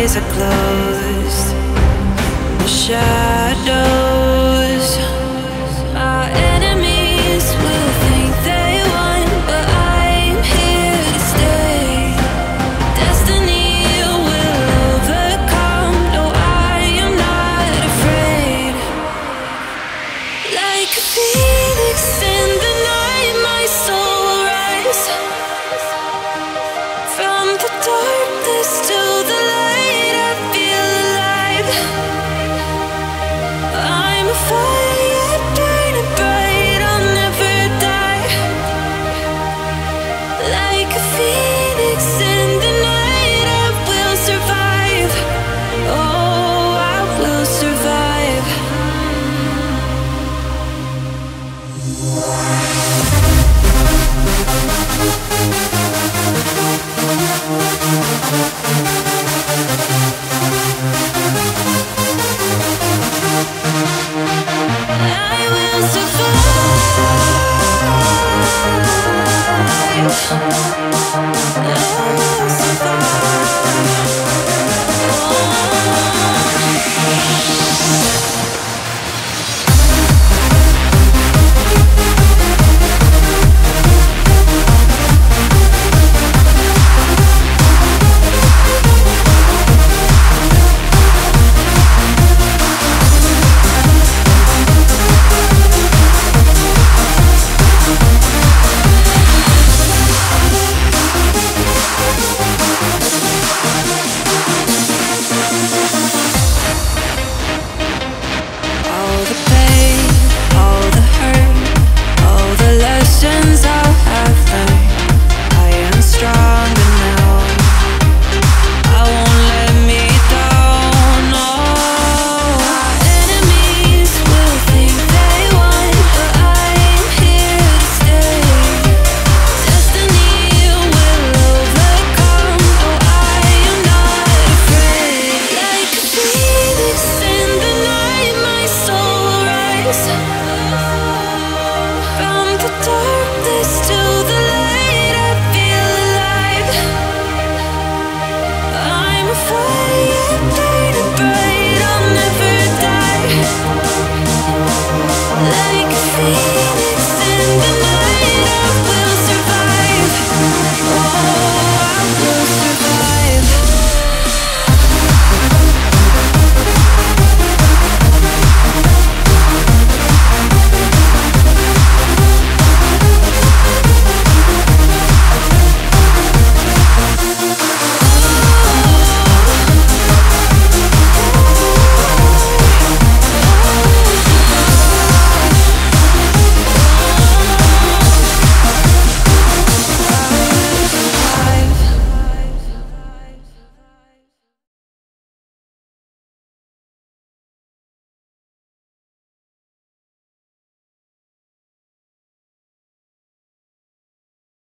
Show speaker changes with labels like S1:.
S1: eyes are closed. The shadows, our enemies will think they won, but I'm here to stay. Destiny will overcome. No, I am not afraid. Like a phoenix in the night, my soul will rise. From the darkness to the light, I feel alive. I'm a fire burning bright, I'll never die. Like a phoenix in the night, I will survive. Oh, I will survive.